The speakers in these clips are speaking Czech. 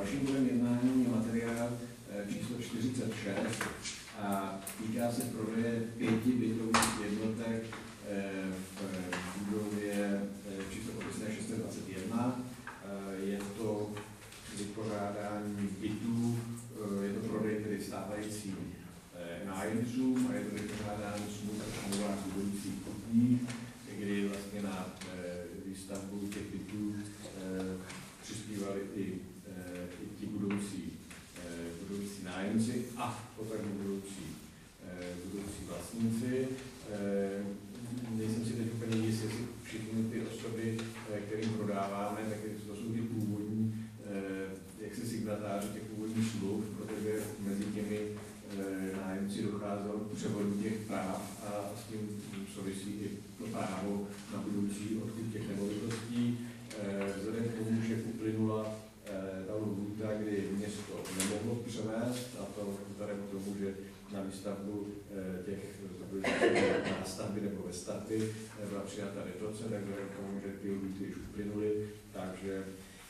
Dalším bodem jednání je materiál číslo 46 a týká se prodeje 5 bytových jednotek v budově číslo popisné 621. Je to vypořádání bytů, je to prodej tedy stávajícím nájemcům a je to vypořádání smluv a smlouvách budoucích kupní, kdy vlastně na výstavbu těch bytů přispívali i ti budoucí nájemci a potažmo budoucí vlastníci. Nejsem si teď úplně jist, jestli všechny ty osoby, kterým prodáváme, tak to jsou ty původní jaksi signatáři těch původních smluv, protože mezi těmi nájemci docházelo k převodu těch práv a s tím souvisí i to právo na budoucí odkup těch nemovitostí. Vzhledem k tomu, že uplynula ta lhůta, kdy město nemohlo převést, a to vzhledem k tomu, že na výstavbu těch nástavby nebo ve stavby byla přijata retroce, tak vzhledem k tomu, že ty lhůty už uplynuly, takže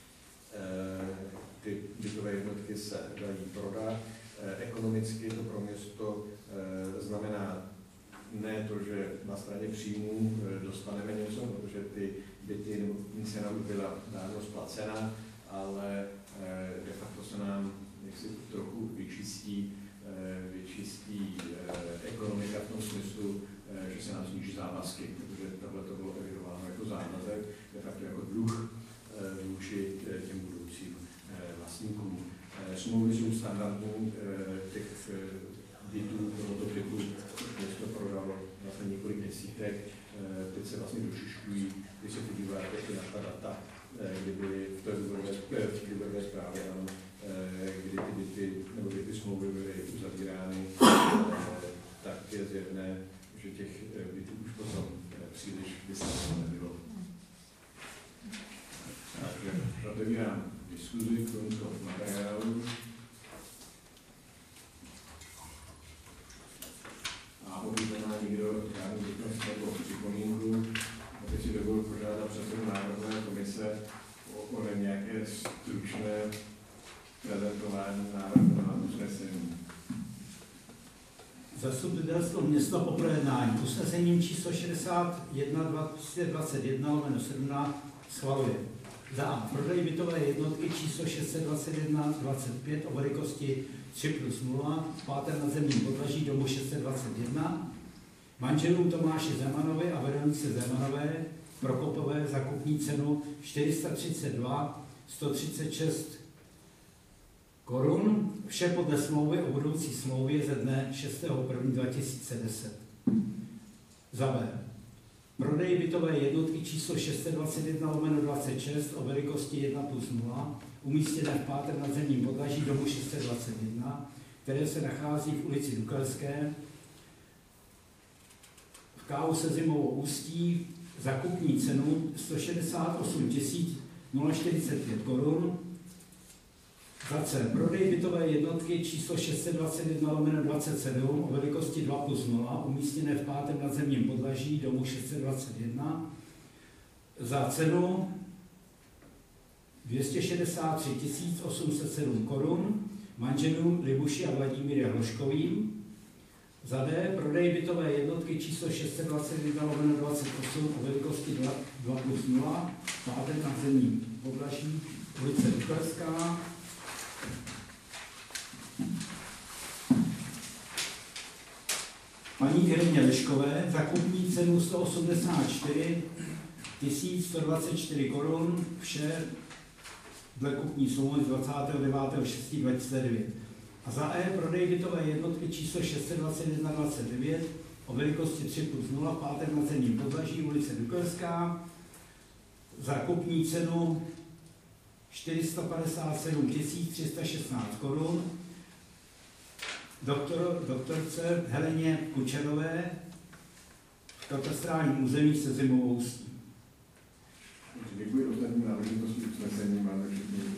ty bytové jednotky se dají prodat. Ekonomicky to pro město znamená ne to, že na straně příjmů dostaneme něco, protože ty byty nebo cena už byla dávno splacena, ale de facto se nám jaksi trochu vyčistí ekonomika v tom smyslu, že se nám sníží závazky, protože tohle to bylo evidováno jako závazek, de facto jako dluh vůči těm budoucím vlastníkům. Smlouvy jsou standardní těch bytů, tohoto typu, město prodalo vlastně několik desítek, teď se vlastně došišťují, když se podíváte na ta data, kdy byly v té důvodové zprávě, kdy ty byty, nebo kdy ty smlouvy byly uzavírány, tak je zjevné, že těch bytů už potom příliš vystaveno nebylo. Takže otevírám diskuzi k tomuto materiálu. A pokud nemá nikdo žádnou dotaz nebo připomínku, tak si dovolil požádat předsedu Návrhové komise o nějaké stručné prezentování návrhu na usnesení. Zastupitelstvo města po projednání usnesením číslo 61/2021/17 schvaluje za A. Prodej bytové jednotky číslo 621/25 o velikosti 3+0 v pátém nadzemním podlaží domu 621 manželům Tomáši Zemanovi a Veronice Zemanové Prokopové za kupní cenu 432 136 korun, vše podle smlouvy o budoucí smlouvě ze dne 6.1.2010. Za B. Prodej bytové jednotky číslo 621/26 o velikosti 1+0 umístěné v pátém nadzemním podlaží domu 621, které se nachází v ulici Dukelské v KU se Zimovou Ústí za kupní cenu 168 045 korun. Za C. Prodej bytové jednotky číslo 621/27 o velikosti 2+0 umístěné v pátém nadzemním podlaží domu 621 za cenu 263 807 korun manželům Libuši a Vladimíře Hloškovým. Za D. Prodej bytové jednotky číslo 621/28 o velikosti 2+0 v pátém nadzemním podlaží ulice Dukerská paní Ireně Liškové za kupní cenu 184 124 korun, vše dle kupní smlouvy z 29.6.2009. A za E. Prodej bytové jednotky číslo 621/29 o velikosti 3+0 v pátém nadzemním podlaží ulice Dukerská za kupní cenu 457 316 korun doktorce Heleně Kučerové v katastrálním území se Zimovou Ústí. Děkuji ostatním náležitostí usnesení, máme všichni